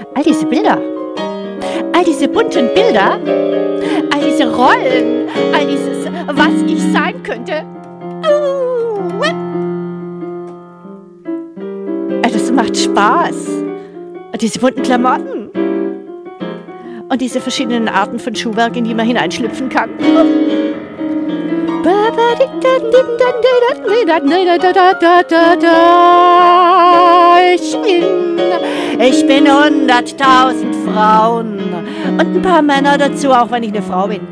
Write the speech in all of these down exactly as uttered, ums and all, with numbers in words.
All diese Bilder, all diese bunten Bilder, all diese Rollen, all dieses, was ich sein könnte. Das macht Spaß. Und diese bunten Klamotten. Und diese verschiedenen Arten von Schuhwerk, in die man hineinschlüpfen kann. Ich bin, ich bin hunderttausend Frauen und ein paar Männer dazu, auch wenn ich eine Frau bin.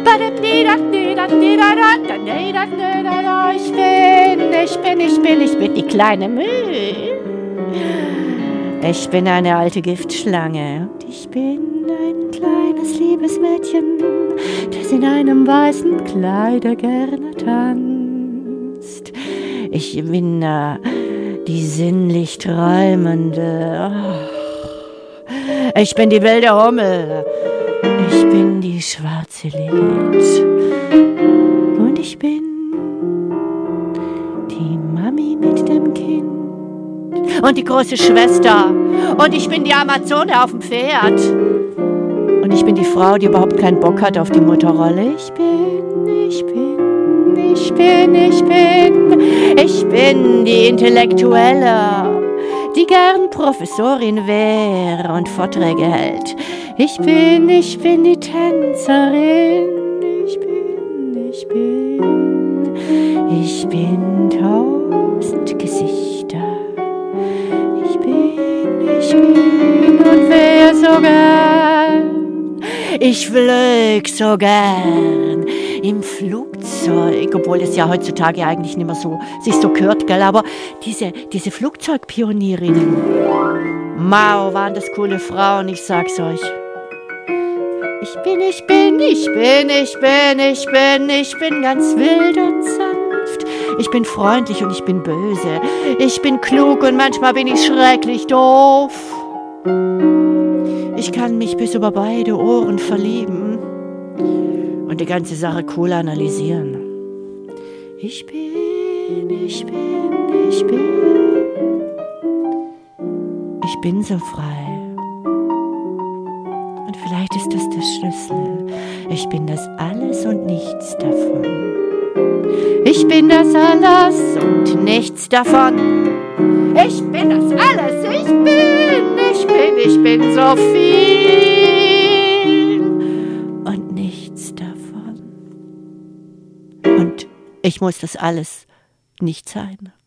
Ich bin, ich bin, ich bin, ich bin die kleine Müh. Ich bin eine alte Giftschlange und ich bin ein kleines liebes Mädchen, das in einem weißen Kleider gerne tanzt. Ich bin äh, die sinnlich Träumende. Oh. Ich bin die wilde Hummel. Ich bin die schwarze Lilith. Und ich bin die Mami mit dem Kind. Und die große Schwester. Und ich bin die Amazone auf dem Pferd. Und ich bin die Frau, die überhaupt keinen Bock hat auf die Mutterrolle. Ich bin, ich bin, ich bin, ich bin, ich bin die Intellektuelle, die gern Professorin wäre und Vorträge hält. Ich bin, ich bin die Tänzerin. Ich bin, ich bin, ich bin tausend Gesichter. Ich bin, ich bin und wer so gern. Ich flög so gern im Flugzeug, obwohl es ja heutzutage eigentlich nicht mehr so sich so gehört, gell? Aber diese, diese Flugzeugpionierinnen, Mau, waren das coole Frauen, ich sag's euch. Ich bin, ich bin, ich bin, ich bin, ich bin, ich bin ganz wild und sanft. Ich bin freundlich und ich bin böse. Ich bin klug und manchmal bin ich schrecklich doof. Ich kann mich bis über beide Ohren verlieben und die ganze Sache cool analysieren. Ich bin, ich bin, ich bin, ich bin so frei. Und vielleicht ist das der Schlüssel. Ich bin das Alles und nichts davon. Ich bin das Alles und nichts davon. Ich bin das Alles, ich bin, ich bin, ich bin so viel und nichts davon. Und ich muss das alles nicht sein.